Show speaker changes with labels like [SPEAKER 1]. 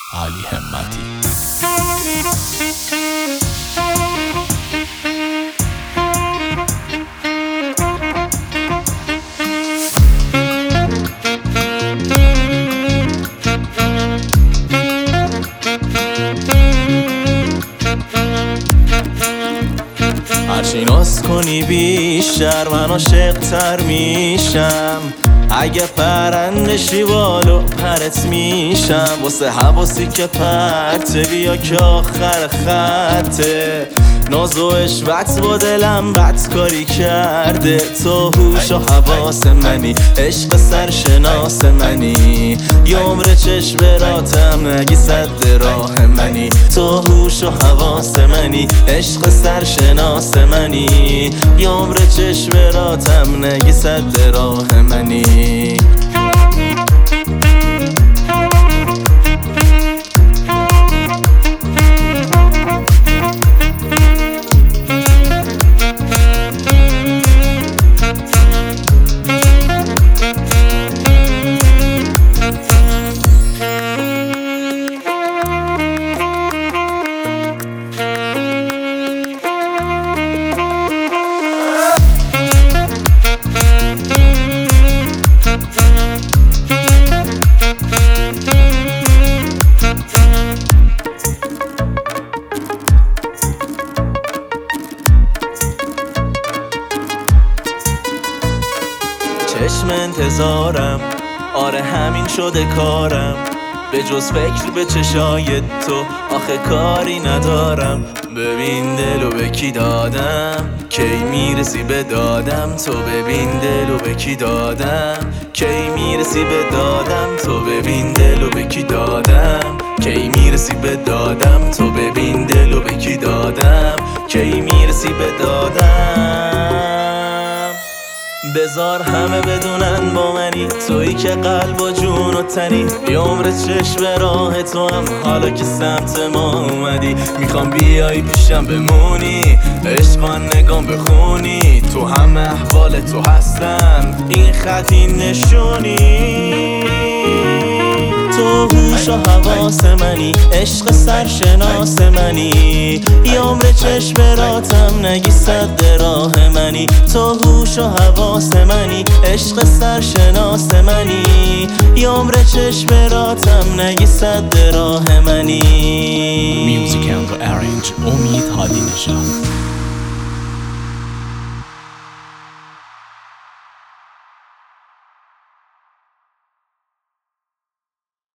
[SPEAKER 1] علی همتی. هرچی ناز کنی بیشتر من عاشق‌تر میشم. اگه پرنده شی بالو پرت میشم. واسه حواسی که پرته بیا که آخر خطه. ناز و عشقت با دلم بدکاری کرده. تو هوش و حواس منی، عشق سرشناس منی. یه عمر چشم براتم نگی صد راه منی. تو هوش و حواس منی، عشق سرشناس منی. یه عمر چشم براتم نگی صد راه منی. چشم انتظارم، آره همین شده کارم. به جز فکر به چشای تو آخه کاری ندارم. ببین دلو به کی دادم، کی میرسی به دادم. تو ببین دلو به کی دادم، کی میرسی به دادم. تو ببین دلو به کی دادم، کی میرسی به دادم. تو ببین دلو به کی دادم، کی میرسی به دادم. بذار همه بدونن با منی، تویی که قلب و جون و تنی. یه عمر چشم راه تو هم حالا که سمت ما اومدی. میخوام بیای پیشم بمونی، عشقان نگام بخونی. تو هم احوال تو هستم، این خط این نشونی. تو هوش و حواس منی، عشق سرشناس منی. یه عمر چشم براتم نگی صد راه منی. تو هوش و حواس منی، عشق سرشناس منی. یه عمر چشم براتم نگی صد راه منی. میوزیک اند ارنج امید هادی نژاد.